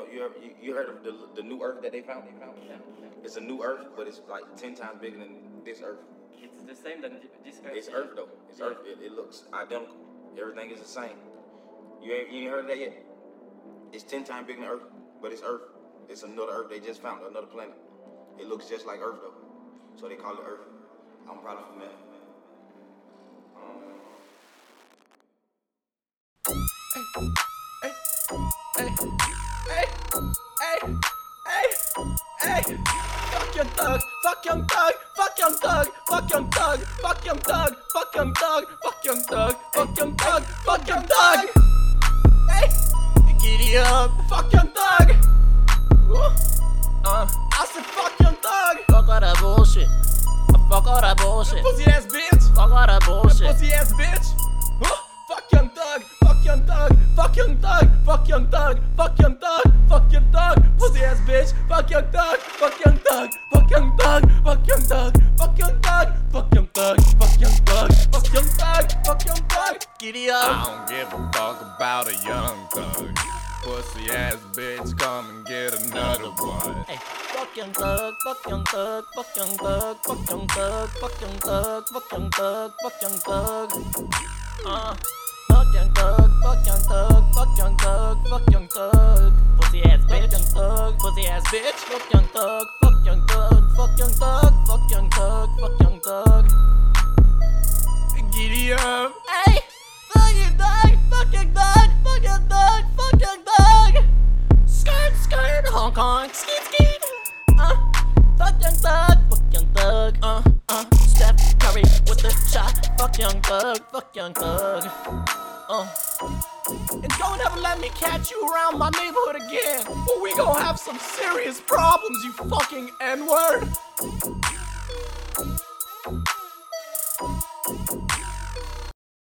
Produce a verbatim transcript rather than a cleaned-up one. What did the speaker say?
know, you ever, you, you heard of the, the new Earth that they found? They found? Yeah. It's a new Earth, but it's like ten times bigger than this Earth. It's the same than this Earth. It's Earth though. It's yeah. Earth. It, it looks identical. Everything is the same. You ain't, you ain't heard of that yet? It's ten times bigger than Earth, but it's Earth. It's another Earth they just found, another planet. It looks just like Earth though, so they call it Earth. I'm probably from that. Hey, hey, hey, hey, hey, hey. Fuck Young Thug, fuck Young Thug, fuck Young Thug, fuck Young Thug, fuck Young Thug, fuck Young Thug, fuck Young Thug, fuck Young Thug, fuck Young Thug. Hey, giddy up, fuck Young Thug. Uh, I said fuck Young Thug. Fuck all that bullshit. Fuck all that bullshit. Pussy ass bitch. Fuck all that bullshit. Pussy ass bitch. Fuck Young Thug, fuck Young Thug, fuck Young Thug, fuck Young Thug, fuck Young Thug, fuck Young Thug, pussy ass bitch, fuck Young Thug, fuck Young Thug, fuck Young Thug, fuck Young Thug, fuck Young Thug, fuck Young Thug, fuck Young Thug, fuck Young Thug, fuck Young Thug, giddy up. I don't give a fuck about a young thug. Pussy ass bitch, come and get another one. Hey, fuck Young Thug, fuck Young Thug, fuck Young Thug, fuck Young Thug, fuck Young Thug, fuck Young Thug, fuck Young Thug. Uh, fuck Young Thug, fuck Young Thug, fuck Young Thug, fuck Young Thug, pussy ass bitch, Young Thug, pussy ass bitch, fuck Young Thug, fuck Young Thug, fuck Young Thug, fuck Young Thug, fuck Young Thug. Giddy up. Hey, fuck Young Thug, fuck Young Thug, fuck Young Thug, fuck Young Thug. Skirt, skirt, Hong Kong, skeet, skeet. Uh, fuck Young Thug, fuck Young Thug. Uh, uh, Steph Curry with the shot. Fuck Young Thug, fuck Young Thug. Uh. And don't ever let me catch you around my neighborhood again, or we gon' have some serious problems, you fucking N-word.